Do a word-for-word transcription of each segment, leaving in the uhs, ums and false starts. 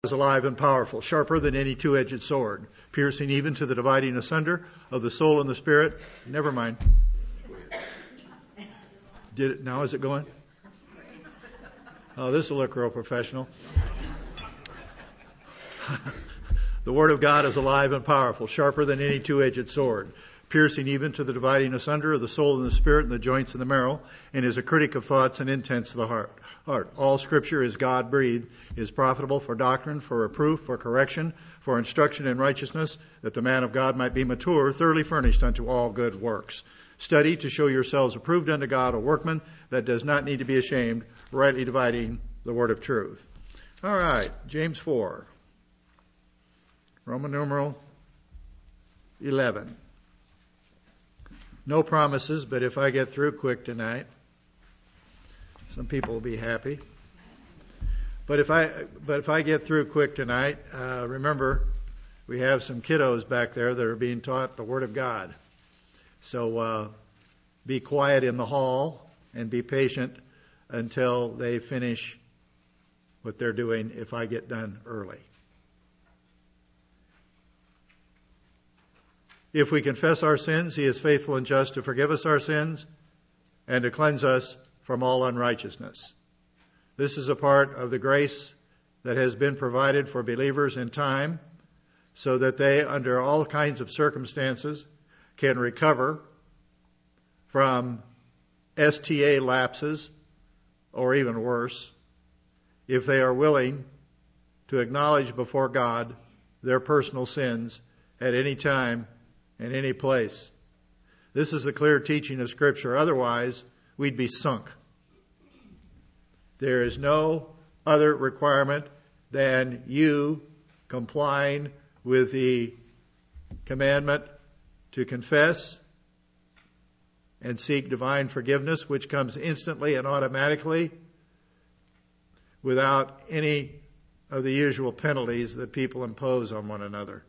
is alive and powerful, sharper than any two-edged sword, piercing even to the dividing asunder of the soul and the spirit. Never mind. Did it? Now is it going? Oh, this will look real professional. The Word of God is alive and powerful, sharper than any two-edged sword, piercing even to the dividing asunder of the soul and the spirit and the joints and the marrow, and is a critic of thoughts and intents of the heart. Heart. All Scripture is God-breathed, is profitable for doctrine, for reproof, for correction, for instruction in righteousness, that the man of God might be mature, thoroughly furnished unto all good works. Study to show yourselves approved unto God, a workman that does not need to be ashamed, rightly dividing the word of truth. All right, James four. Roman numeral eleven. No promises, but if I get through quick tonight, some people will be happy. But if I but if I get through quick tonight, uh, remember we have some kiddos back there that are being taught the Word of God. So uh, be quiet in the hall and be patient until they finish what they're doing if I get done early. If we confess our sins, He is faithful and just to forgive us our sins and to cleanse us from all unrighteousness. This is a part of the grace that has been provided for believers in time so that they, under all kinds of circumstances, can recover from S T A lapses, or even worse, if they are willing to acknowledge before God their personal sins at any time and any place. This is the clear teaching of Scripture. Otherwise, we'd be sunk. There is no other requirement than you complying with the commandment to confess and seek divine forgiveness, which comes instantly and automatically without any of the usual penalties that people impose on one another.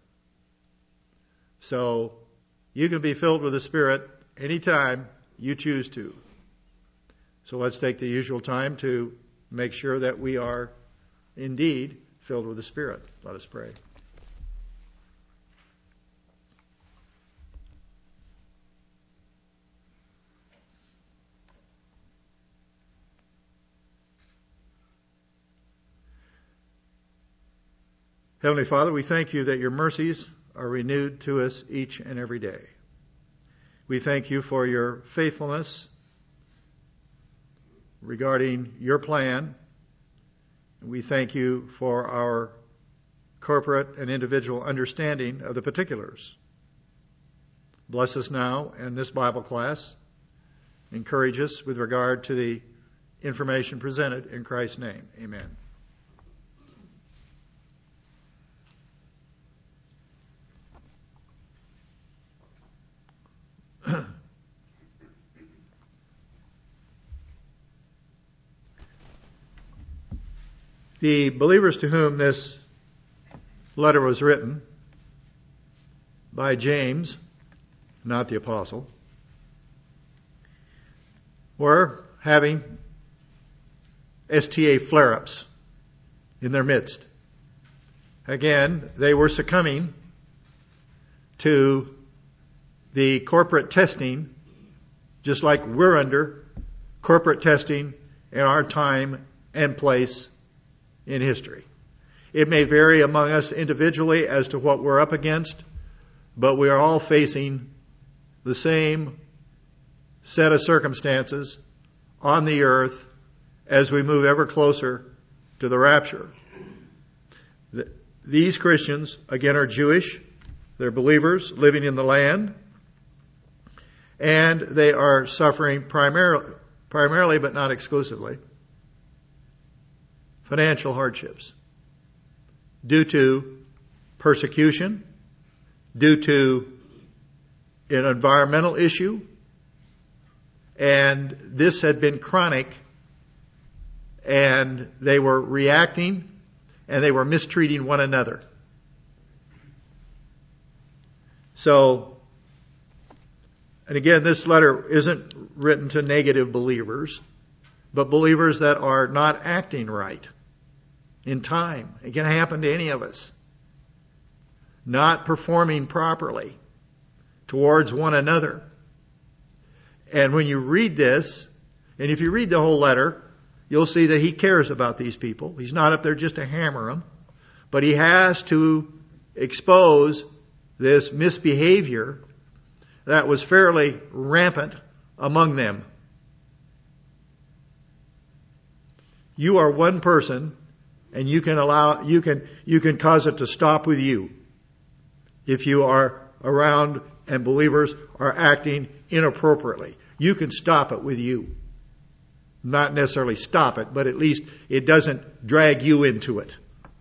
So you can be filled with the Spirit anytime you choose to. So let's take the usual time to make sure that we are indeed filled with the Spirit. Let us pray. Heavenly Father, we thank you that your mercies are renewed to us each and every day. We thank you for your faithfulness regarding your plan. We thank you for our corporate and individual understanding of the particulars. Bless us now in this Bible class. Encourage us with regard to the information presented in Christ's name. Amen. The believers to whom this letter was written by James, not the apostle, were having S T A flare-ups in their midst. Again, they were succumbing to the corporate testing, just like we're under corporate testing in our time and place in history. It may vary among us individually as to what we're up against, but we are all facing the same set of circumstances on the earth as we move ever closer to the rapture. These Christians, again, are Jewish. They're believers living in the land, and they are suffering primarily, primarily but not exclusively, financial hardships due to persecution, due to an environmental issue, and this had been chronic, and they were reacting and they were mistreating one another. So, and again, this letter isn't written to negative believers, but believers that are not acting right. in time. It can happen to any of us. Not performing properly towards one another. And when you read this, and if you read the whole letter, you'll see that he cares about these people. He's not up there just to hammer them, but he has to expose this misbehavior that was fairly rampant among them. You are one person, and you can allow, you can, you can cause it to stop with you if you are around and believers are acting inappropriately. You can stop it with you. Not necessarily stop it, but at least it doesn't drag you into it.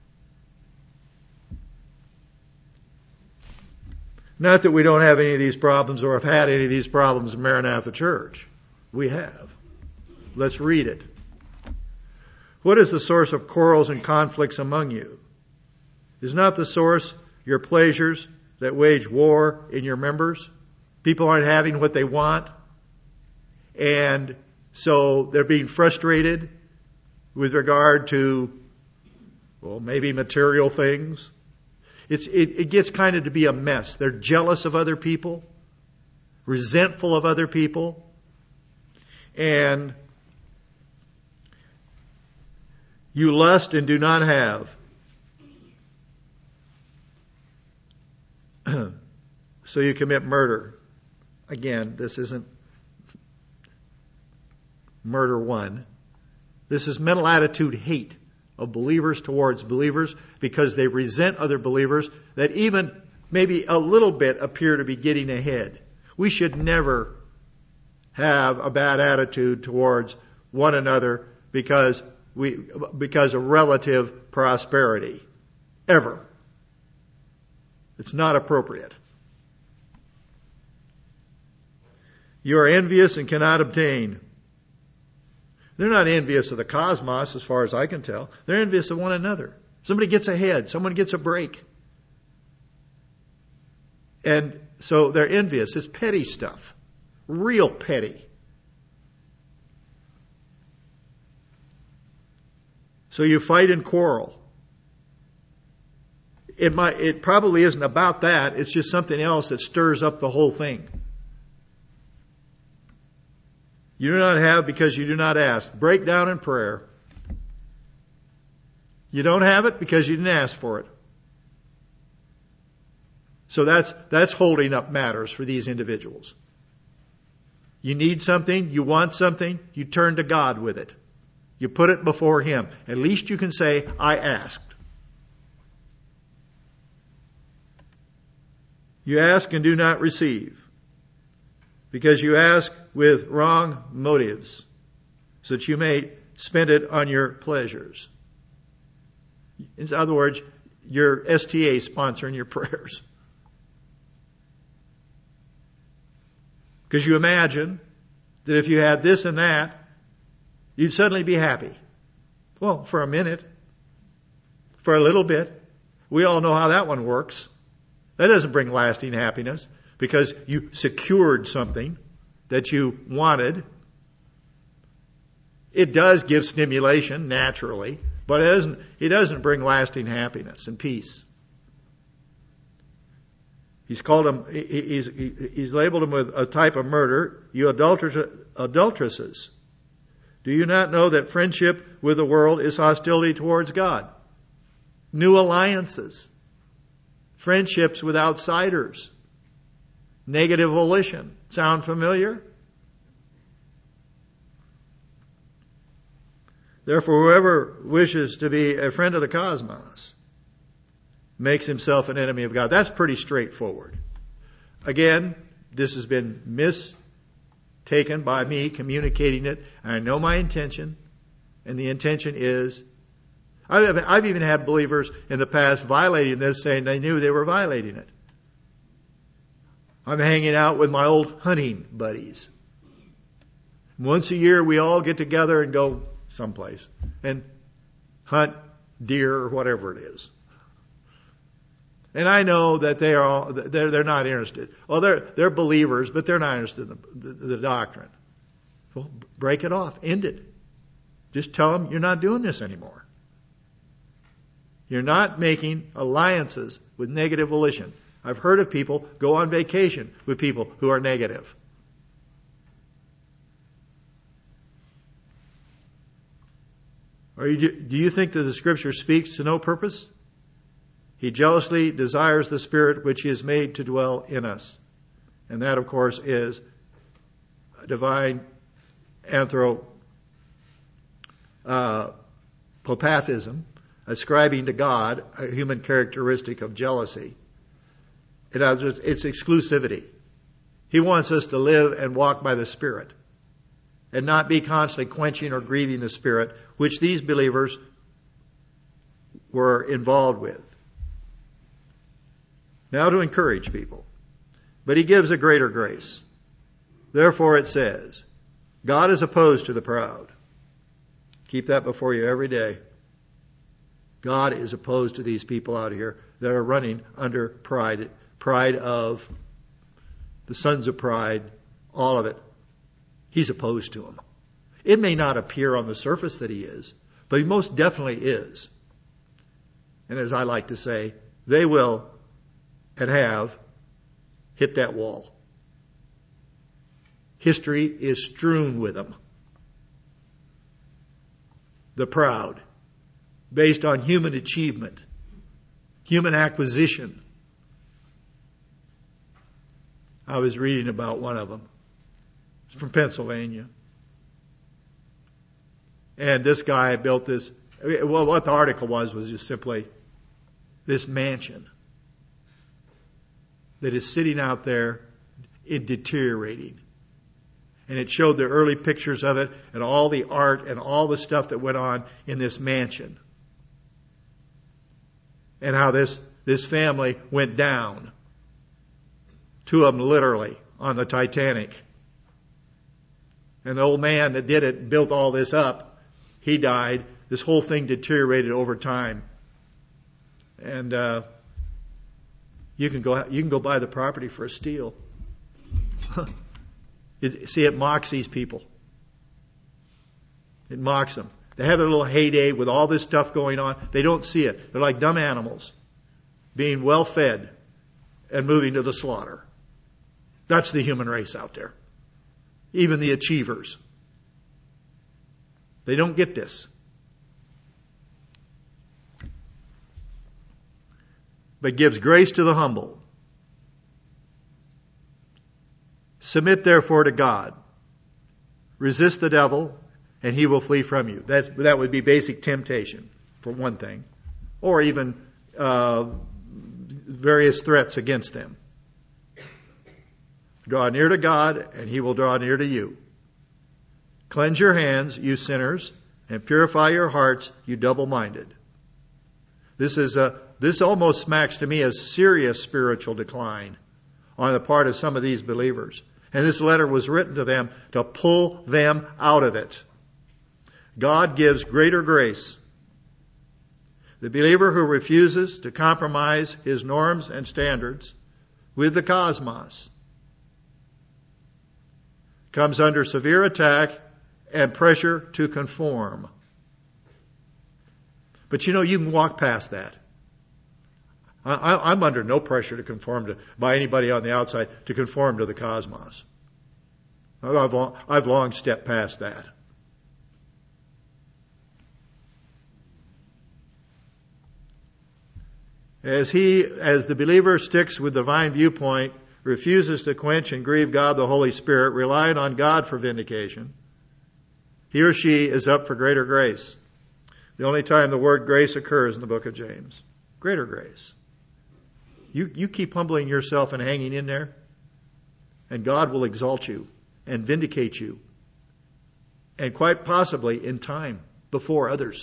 Not that we don't have any of these problems or have had any of these problems in Maranatha Church. We have. Let's read it. What is the source of quarrels and conflicts among you? Is not the source your pleasures that wage war in your members? People aren't having what they want, and so they're being frustrated with regard to, well, maybe material things. It's, it, it gets kind of to be a mess. They're jealous of other people, resentful of other people, and you lust and do not have. So you commit murder. Again, this isn't murder one. This is mental attitude hate of believers towards believers because they resent other believers that even maybe a little bit appear to be getting ahead. We should never have a bad attitude towards one another because we because of relative prosperity. Ever. It's not appropriate. You are envious and cannot obtain. They're not envious of the cosmos as far as I can tell. They're envious of one another. Somebody gets ahead. Someone gets a break. And so they're envious. It's petty stuff. Real petty. So you fight and quarrel. It might, it probably isn't about that. It's just something else that stirs up the whole thing. You do not have because you do not ask. Break down in prayer. You don't have it because you didn't ask for it. So that's, that's holding up matters for these individuals. You need something, you want something, you turn to God with it. You put it before Him. At least you can say, I asked. You ask and do not receive, because you ask with wrong motives, so that you may spend it on your pleasures. In other words, your S T A sponsoring your prayers. Because you imagine that if you had this and that, you'd suddenly be happy. Well, for a minute. For a little bit. We all know how that one works. That doesn't bring lasting happiness because you secured something that you wanted. It does give stimulation naturally, but it doesn't, it doesn't bring lasting happiness and peace. He's called them, he's, he's labeled them with a type of murder. You adulteresses. Do you not know that friendship with the world is hostility towards God? New alliances. Friendships with outsiders. Negative volition. Sound familiar? Therefore, whoever wishes to be a friend of the cosmos makes himself an enemy of God. That's pretty straightforward. Again, this has been mistaken by me communicating it, and I know my intention, and the intention is, I've, I've even had believers in the past violating this, saying they knew they were violating it. I'm hanging out with my old hunting buddies. Once a year we all get together and go someplace and hunt deer or whatever it is. And I know that they are all, they're, they're not interested. Well, they're, they're believers, but they're not interested in the, the, the doctrine. Well, break it off. End it. Just tell them you're not doing this anymore. You're not making alliances with negative volition. I've heard of people go on vacation with people who are negative. Or you, do you think that the Scripture speaks to no purpose? He jealously desires the Spirit which He has made to dwell in us. And that, of course, is divine anthropopathism, uh, ascribing to God a human characteristic of jealousy. In other words, it's exclusivity. He wants us to live and walk by the Spirit and not be constantly quenching or grieving the Spirit, which these believers were involved with. Now to encourage people. But He gives a greater grace. Therefore it says, God is opposed to the proud. Keep that before you every day. God is opposed to these people out here that are running under pride. Pride of the sons of pride, all of it. He's opposed to them. It may not appear on the surface that He is, but He most definitely is. And as I like to say, they will and have hit that wall. History is strewn with them. The proud, based on human achievement, human acquisition. I was reading about one of them. It's from Pennsylvania. And this guy built this, well, what the article was, was just simply this mansion that is sitting out there in deteriorating. And it showed the early pictures of it and all the art and all the stuff that went on in this mansion. And how this, this family went down. Two of them literally on the Titanic. And the old man that did it, built all this up, he died. This whole thing deteriorated over time. And uh, you can go you can go buy the property for a steal. It, see, it mocks these people. It mocks them. They have their little heyday with all this stuff going on. They don't see it. They're like dumb animals being well fed and moving to the slaughter. That's the human race out there. Even the achievers. They don't get this. But gives grace to the humble. Submit therefore to God. Resist the devil, and he will flee from you. That's, that would be basic temptation, for one thing. Or even uh, various threats against them. Draw near to God, and He will draw near to you. Cleanse your hands, you sinners, and purify your hearts, you double-minded. This is a, this almost smacks to me as serious spiritual decline on the part of some of these believers. And this letter was written to them to pull them out of it. God gives greater grace. The believer who refuses to compromise his norms and standards with the cosmos comes under severe attack and pressure to conform. But you know, you can walk past that. I, I'm under no pressure to conform to, by anybody on the outside, to conform to the cosmos. I've long, I've long stepped past that. As he, as the believer sticks with the divine viewpoint, refuses to quench and grieve God the Holy Spirit, relying on God for vindication, he or she is up for greater grace. The only time the word grace occurs in the book of James. Greater grace. You, you keep humbling yourself and hanging in there, and God will exalt you and vindicate you, and quite possibly in time before others.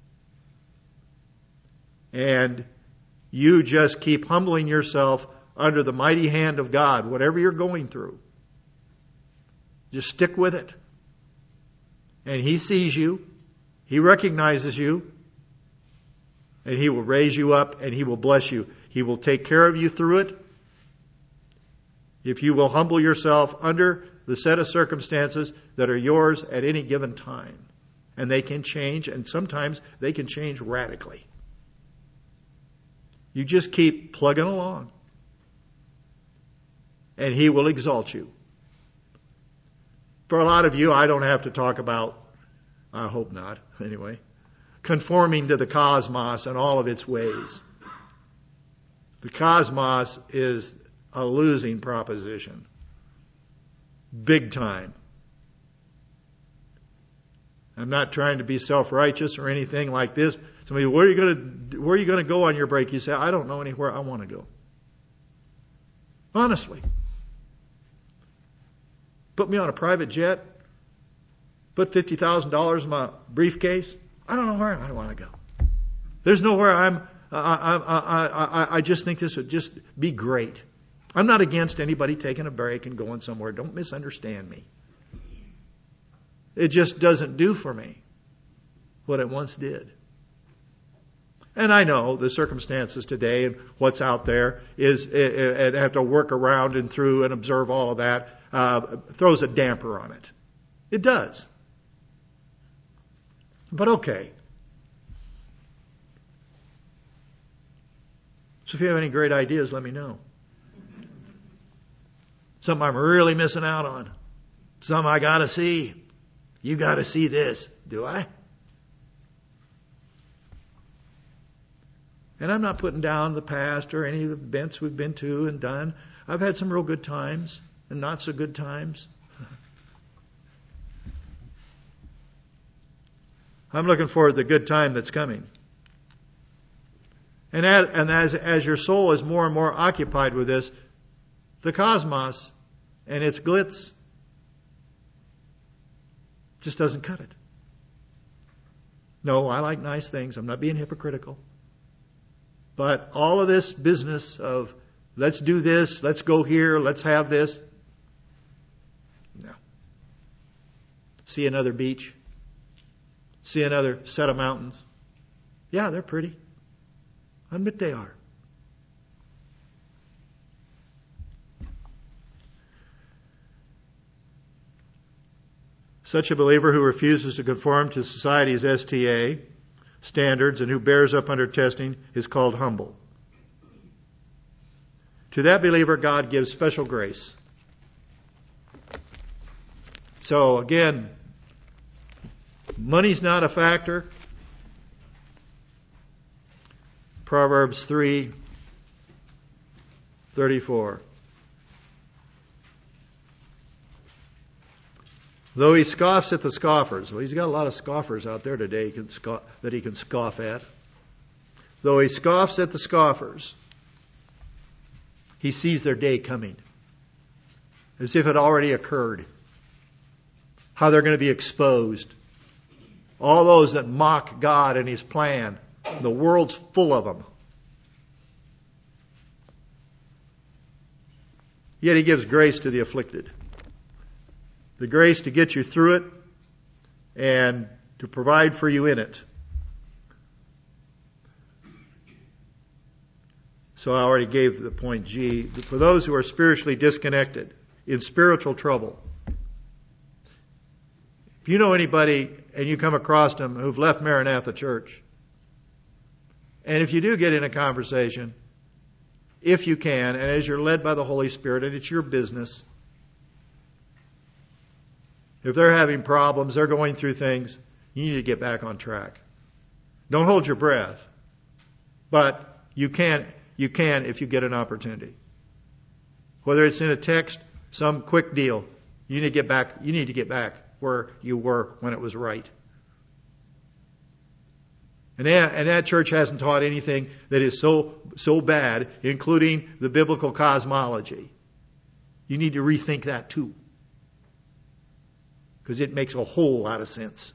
And you just keep humbling yourself under the mighty hand of God, whatever you're going through. Just stick with it. And He sees you. He recognizes you. And He will raise you up and He will bless you. He will take care of you through it. If you will humble yourself under the set of circumstances that are yours at any given time. And they can change, and sometimes they can change radically. You just keep plugging along. And He will exalt you. For a lot of you, I don't have to talk about, I hope not, anyway, conforming to the cosmos and all of its ways. The cosmos is a losing proposition. Big time. I'm not trying to be self-righteous or anything like this. Somebody, where are you going to, where are you going to go on your break? You say, I don't know anywhere I want to go. Honestly. Put me on a private jet. Put fifty thousand dollars in my briefcase. I don't know where I want to go. There's nowhere I'm, I, I, I, I, I just think this would just be great. I'm not against anybody taking a break and going somewhere. Don't misunderstand me. It just doesn't do for me what it once did. And I know the circumstances today and what's out there is, and have to work around and through and observe all of that, uh, throws a damper on it. It does. But okay. So if you have any great ideas, let me know. Something I'm really missing out on. Something I gotta see. You gotta see this. Do I? And I'm not putting down the past or any of the events we've been to and done. I've had some real good times and not so good times. I'm looking forward to the good time that's coming. And, as, and as, as your soul is more and more occupied with this, the cosmos and its glitz just doesn't cut it. No, I like nice things. I'm not being hypocritical. But all of this business of let's do this, let's go here, let's have this. No. See another beach. See another set of mountains. Yeah, they're pretty. I admit they are. Such a believer who refuses to conform to society's S T A standards and who bears up under testing is called humble. To that believer, God gives special grace. So again, money's not a factor. Proverbs three thirty-four. Though he scoffs at the scoffers. Well, he's got a lot of scoffers out there today he can scoff, that he can scoff at. Though he scoffs at the scoffers, he sees their day coming. As if it already occurred. How they're going to be exposed. All those that mock God and His plan. The world's full of them. Yet He gives grace to the afflicted. The grace to get you through it and to provide for you in it. So I already gave the point G. For those who are spiritually disconnected, in spiritual trouble. If you know anybody and you come across them who've left Maranatha Church, and if you do get in a conversation, if you can, and as you're led by the Holy Spirit, and it's your business, if they're having problems, they're going through things, you need to get back on track. Don't hold your breath. But you can, you can if you get an opportunity. Whether it's in a text, some quick deal, you need to get back, you need to get back where you were when it was right. And that, and that church hasn't taught anything that is so, so bad, including the biblical cosmology. You need to rethink that too. Because it makes a whole lot of sense.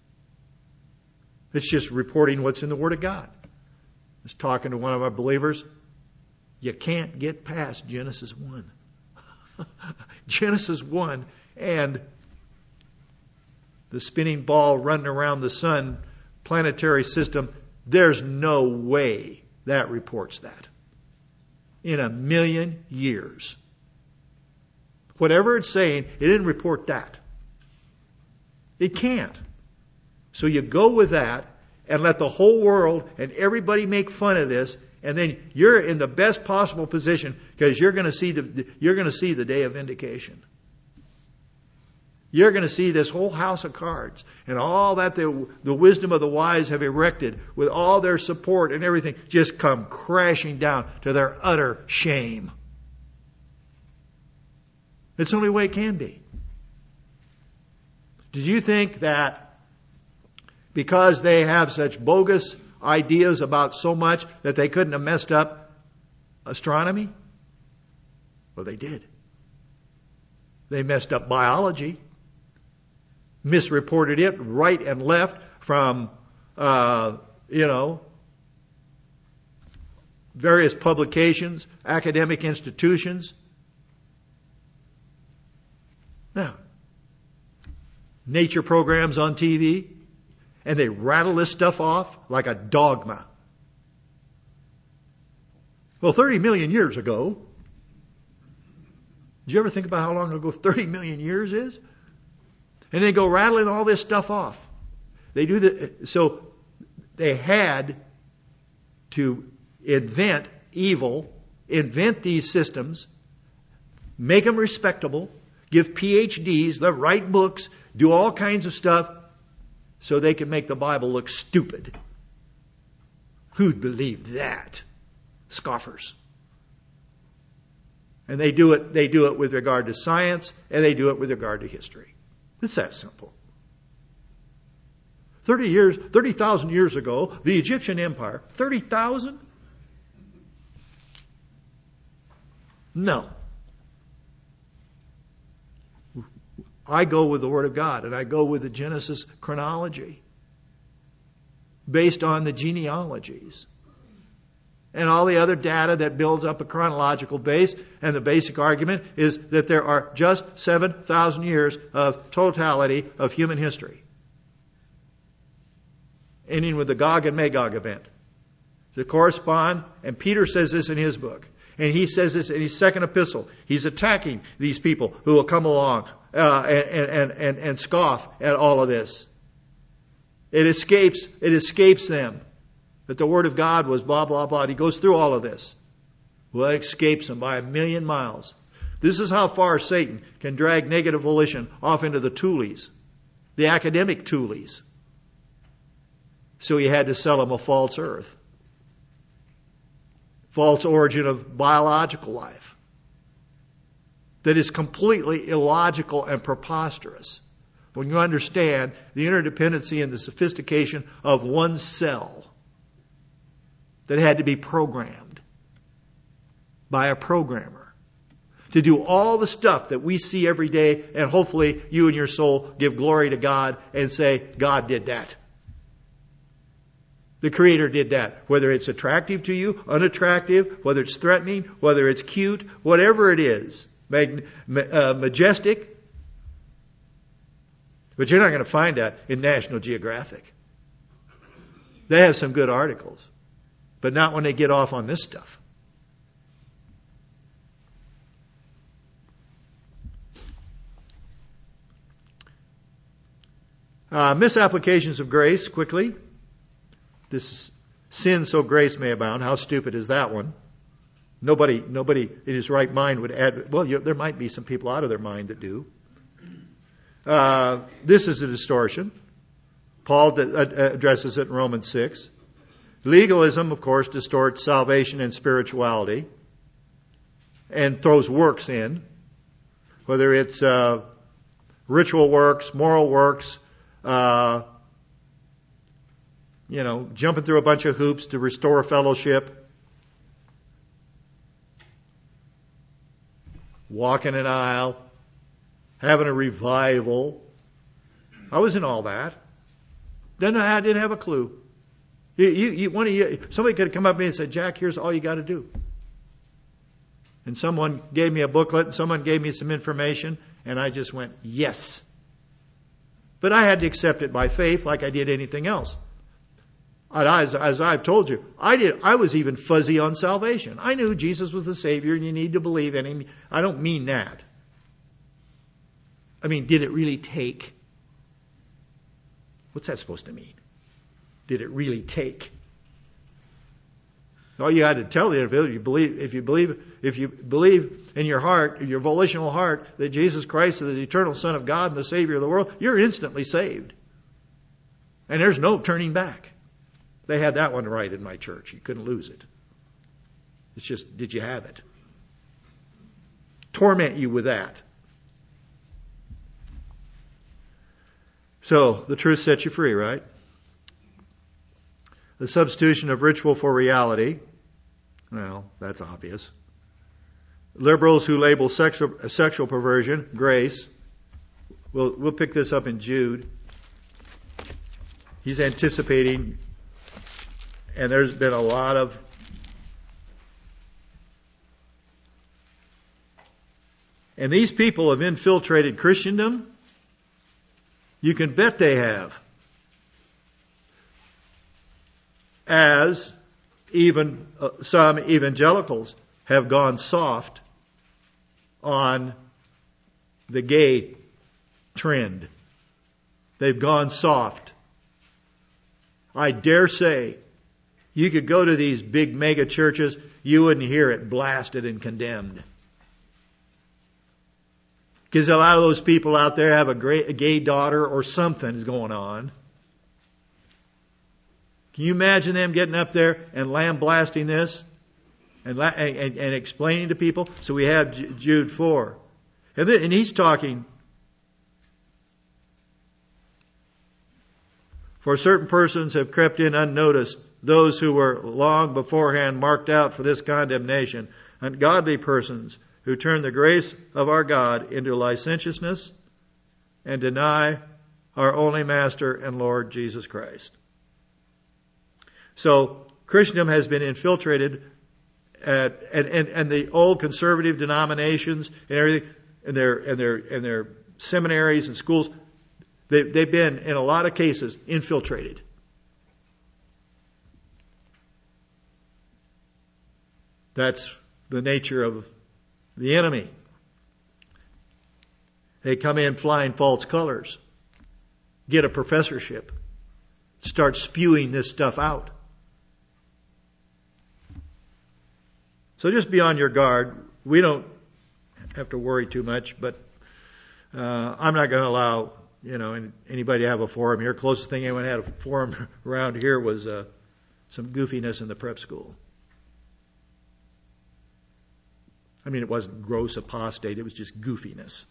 It's just reporting what's in the Word of God. I was talking to one of our believers. You can't get past Genesis one. Genesis one and the spinning ball running around the sun planetary system. There's no way that reports that. In a million years. Whatever it's saying, it didn't report that. It can't. So you go with that and let the whole world and everybody make fun of this And then you're in the best possible position because you're going to see the you're going to see the day of vindication. You're going to see this whole house of cards and all that the, the wisdom of the wise have erected with all their support and everything just come crashing down to their utter shame. It's the only way it can be. Did you think that because they have such bogus ideas about so much that they couldn't have messed up astronomy? Well, they did. They messed up biology. Misreported it right and left from, uh, you know, various publications, academic institutions. Now, nature programs on T V, and they rattle this stuff off like a dogma. Well, thirty million years ago, did you ever think about how long ago thirty million years is? And they go rattling all this stuff off. They do the, so they had to invent evil, invent these systems, make them respectable, give P H Ds, write books, do all kinds of stuff so they can make the Bible look stupid. Who'd believe that? Scoffers. And they do it, they do it with regard to science, and they do it with regard to history. It's that simple. Thirty years, thirty thousand years ago, the Egyptian Empire, thirty thousand? No. I go with the Word of God, and I go with the Genesis chronology, based on the genealogies, and all the other data that builds up a chronological base. And the basic argument is that there are just seven thousand years of totality of human history, ending with the Gog and Magog event, to correspond. And Peter says this in his book, and he says this in his second epistle. He's attacking these people who will come along uh, and, and, and, and scoff at all of this. It escapes, it escapes them that the Word of God was blah, blah, blah. He goes through all of this. Well, it escapes them by a million miles. This is how far Satan can drag negative volition off into the toolies, the academic toolies. So he had to sell them a false earth, false origin of biological life that is completely illogical and preposterous when you understand the interdependency and the sophistication of one cell that had to be programmed by a programmer to do all the stuff that we see every day, and hopefully you and your soul give glory to God and say, God did that. The Creator did that. Whether it's attractive to you, unattractive, whether it's threatening, whether it's cute, whatever it is, mag- uh, majestic. But you're not going to find that in National Geographic. They have some good articles, but not when they get off on this stuff. Uh, misapplications of grace, quickly. This is sin so grace may abound. How stupid is that one? Nobody, nobody in his right mind would add. Well, you, there might be some people out of their mind that do. Uh, this is a distortion. Paul d- addresses it in Romans six. Legalism, of course, distorts salvation and spirituality and throws works in, whether it's uh, ritual works, moral works, uh, you know, jumping through a bunch of hoops to restore fellowship, walking an aisle, having a revival. I was in all that. Then I didn't have a clue. You, you, you, one of you, somebody could have come up to me and said, Jack, here's all you got to do. And someone gave me a booklet, and someone gave me some information, and I just went, yes. But I had to accept it by faith like I did anything else. As, as I've told you, I did. I was even fuzzy on salvation. I knew Jesus was the Savior and you need to believe in Him. I don't mean that. I mean, did it really take? What's that supposed to mean? Did it really take? All you had to tell the individual, you believe, if you believe, if you believe in your heart, your volitional heart, that Jesus Christ is the eternal Son of God and the Savior of the world, you're instantly saved. And there's no turning back. They had that one right in my church. You couldn't lose it. It's just, did you have it? Torment you with that. So, the truth sets you free, right? The substitution of ritual for reality. Well, that's obvious. Liberals who label sexual, sexual perversion, grace. We'll, we'll pick this up in Jude. He's anticipating, and there's been a lot of and these people have infiltrated Christendom. You can bet they have. As even uh, some evangelicals have gone soft on the gay trend. They've gone soft. I dare say you could go to these big mega churches, you wouldn't hear it blasted and condemned. Because a lot of those people out there have a, great, a gay daughter or something's going on. Can you imagine them getting up there and lambasting this and, and, and explaining to people? So we have Jude four. And, then, and he's talking, for certain persons have crept in unnoticed, those who were long beforehand marked out for this condemnation, ungodly persons who turn the grace of our God into licentiousness and deny our only Master and Lord Jesus Christ. So Christendom has been infiltrated at, and, and, and the old conservative denominations and everything, and their, and their, and their seminaries and schools, they, they've been, in a lot of cases, infiltrated. That's the nature of the enemy. They come in flying false colors, get a professorship, start spewing this stuff out. So just be on your guard. We don't have to worry too much, but uh, I'm not going to allow, you know, anybody to have a forum here. Closest thing anyone had a forum around here was uh, some goofiness in the prep school. I mean, it wasn't gross apostate. It was just goofiness.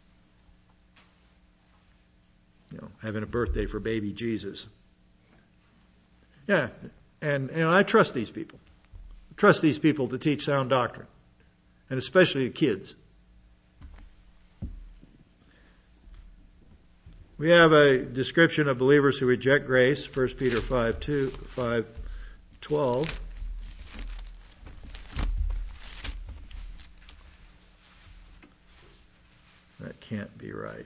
You know, having a birthday for baby Jesus. Yeah, and, and I trust these people. I trust these people to teach sound doctrine, and especially to kids. We have a description of believers who reject grace, First Peter five two, five twelve. That can't be right.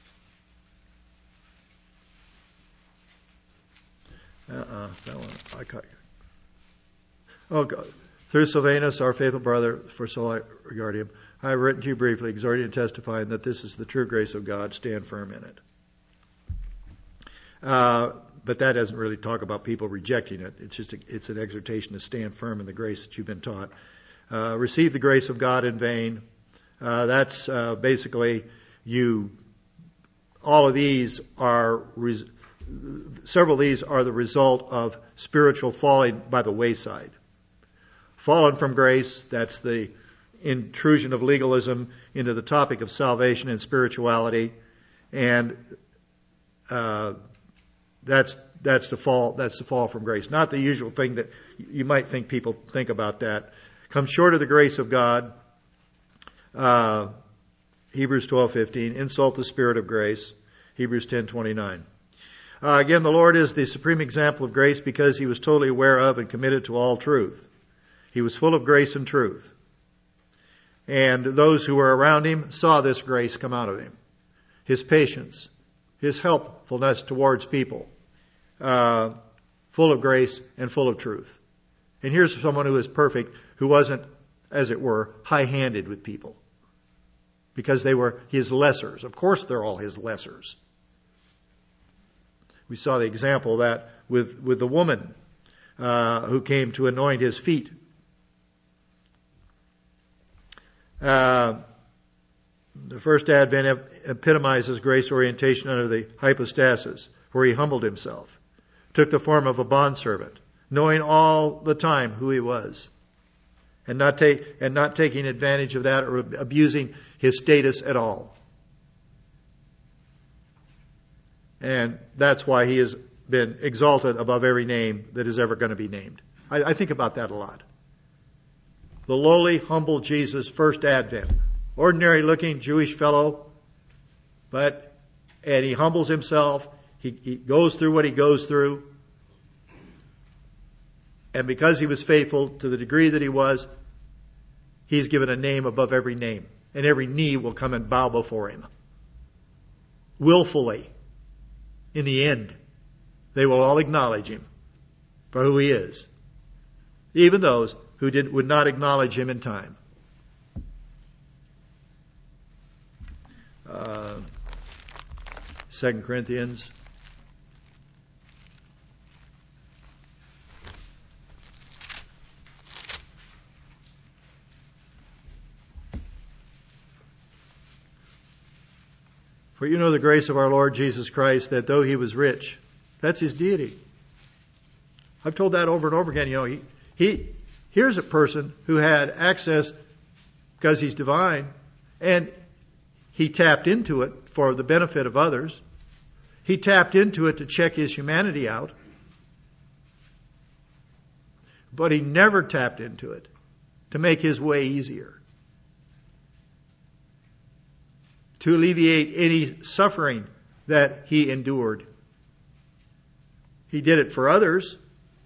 Uh-uh, that one, I caught you. Oh, God. Through Silvanus, our faithful brother, for so I regard him, I have written to you briefly, exhorting and testifying that this is the true grace of God. Stand firm in it. Uh, but that doesn't really talk about people rejecting it. It's just a, it's an exhortation to stand firm in the grace that you've been taught. Uh, receive the grace of God in vain. Uh, that's uh, basically you. All of these are res- several of these are the result of spiritual falling by the wayside. Fallen from grace. That's the intrusion of legalism into the topic of salvation and spirituality, and uh, that's that's the fall. That's the fall from grace. Not the usual thing that you might think people think about that. Come short of the grace of God. Uh, Hebrews twelve fifteen, insult the Spirit of grace. Hebrews ten twenty-nine. Uh, again, the Lord is the supreme example of grace because He was totally aware of and committed to all truth. He was full of grace and truth. And those who were around Him saw this grace come out of Him. His patience, His helpfulness towards people, uh, full of grace and full of truth. And here's someone who is perfect, who wasn't, as it were, high-handed with people. Because they were His lessers. Of course they're all His lessers. We saw the example of that with, with the woman uh, who came to anoint His feet Uh, the first advent epitomizes grace orientation under the hypostasis, where he humbled himself, took the form of a bondservant, knowing all the time who he was, and not take and not taking advantage of that or abusing his status at all. And that's why he has been exalted above every name that is ever going to be named. I, I think about that a lot. The lowly, humble Jesus, first advent. Ordinary looking Jewish fellow, but, and he humbles himself. He, he goes through what he goes through. And because he was faithful to the degree that he was, he's given a name above every name. And every knee will come and bow before him. Willfully. In the end, they will all acknowledge him for who he is. Even those who did, would not acknowledge him in time. Uh, Second Corinthians. For you know the grace of our Lord Jesus Christ, that though he was rich, that's his deity. I've told that over and over again. You know, he, he here's a person who had access because he's divine, and he tapped into it for the benefit of others. He tapped into it to check his humanity out. But he never tapped into it to make his way easier, to alleviate any suffering that he endured. He did it for others,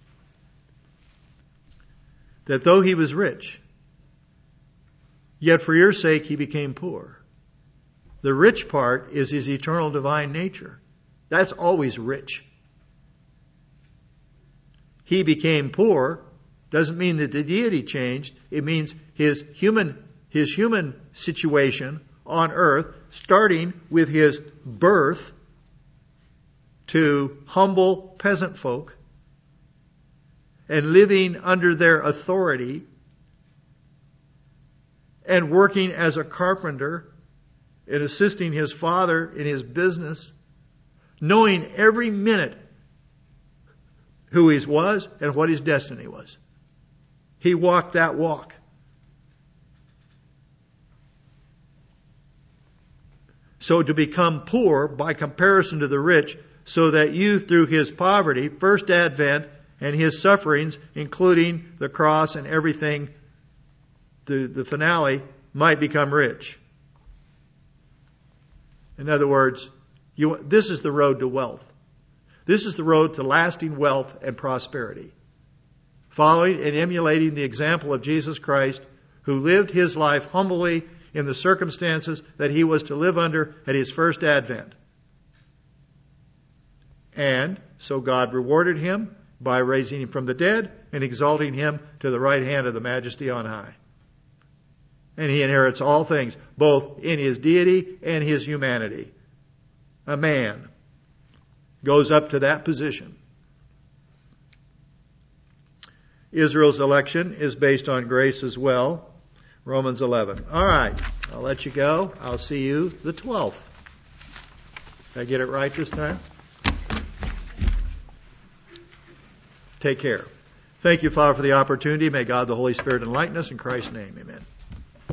that though he was rich, yet for your sake he became poor. The rich part is his eternal divine nature. That's always rich. He became poor doesn't mean that the deity changed. It means his human, his human situation on earth, starting with his birth to humble peasant folk and living under their authority and working as a carpenter and assisting his father in his business, knowing every minute who he was and what his destiny was. He walked that walk. So to become poor by comparison to the rich, so that you through his poverty, first advent, and his sufferings, including the cross and everything, the, the finale, might become rich. In other words, you, this is the road to wealth. This is the road to lasting wealth and prosperity. Following and emulating the example of Jesus Christ, who lived his life humbly in the circumstances that he was to live under at his first advent. And so God rewarded him by raising him from the dead and exalting him to the right hand of the Majesty on high. And he inherits all things, both in his deity and his humanity. A man goes up to that position. Israel's election is based on grace as well. Romans eleven. All right, I'll let you go. I'll see you the twelfth. Did I get it right this time? Take care. Thank you, Father, for the opportunity. May God the Holy Spirit enlighten us. In Christ's name, amen.